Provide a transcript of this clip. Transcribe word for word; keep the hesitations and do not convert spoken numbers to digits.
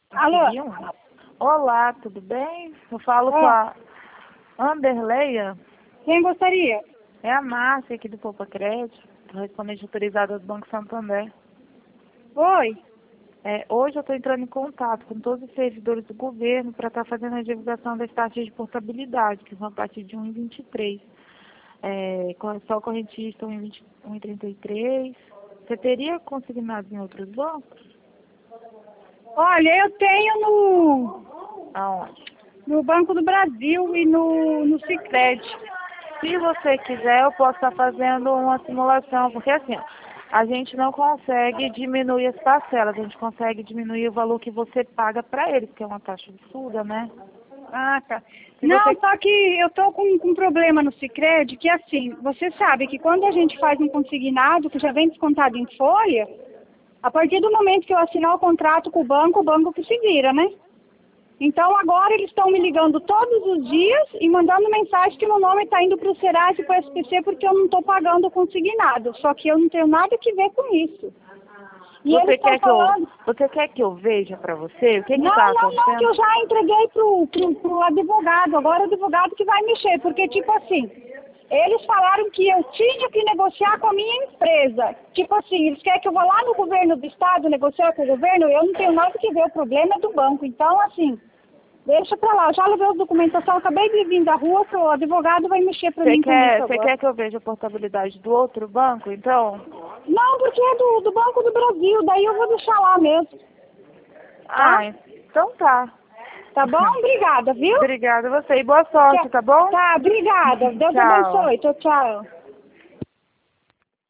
Alô? Consegui um. Olá, tudo bem? Eu falo com É. a Anderleia. Quem gostaria? É a Márcia aqui do Poupa Crédito, correspondente autorizada do Banco Santander. Oi. É, hoje eu estou entrando em contato com todos os servidores do governo para estar fazendo a divulgação das taxas de portabilidade, que vão a partir de um e vinte e três. É, com- só correntista um e trinta e três. Você teria consignado em outros bancos? Olha, eu tenho no, Aonde? no Banco do Brasil e no, no Sicredi. Se você quiser, eu posso estar fazendo uma simulação, porque assim, ó, a gente não consegue diminuir as parcelas, a gente consegue diminuir o valor que você paga para eles, que é uma taxa absurda, né? Ah, tá. Se Não, você... só que eu tô com, com um problema no Sicredi, que assim, você sabe que quando a gente faz um consignado, que já vem descontado em folha, a partir do momento que eu assinar o contrato com o banco, o banco que se vira, né? Então agora eles estão me ligando todos os dias e mandando mensagem que meu nome está indo para o Serasa e para o S P C porque eu não estou pagando o consignado. Só que eu não tenho nada que ver com isso. E Você eles estão quer que eu, falando... você quer que eu veja para você o que Não, está não, não, que eu acontecendo? já entreguei pro, pro, pro advogado. Agora é o advogado que vai mexer. Porque, tipo assim, eles falaram que eu tinha que negociar com a minha empresa. Tipo assim, eles querem que eu vá lá no governo do estado negociar com o governo. Eu não tenho nada que ver. O problema é do banco. Então, assim... Deixa pra lá, eu já levei a documentação, acabei de vir da rua, que o advogado vai mexer pra Você mim com isso quer, você agora. quer que eu veja a portabilidade do outro banco, então? Não, porque é do, do Banco do Brasil, daí eu vou deixar lá mesmo, tá? Ah, então tá. Tá bom? Obrigada, viu? Obrigada a você e boa sorte, tá bom? Tá, obrigada. Deus Tchau. abençoe. Tchau, tchau.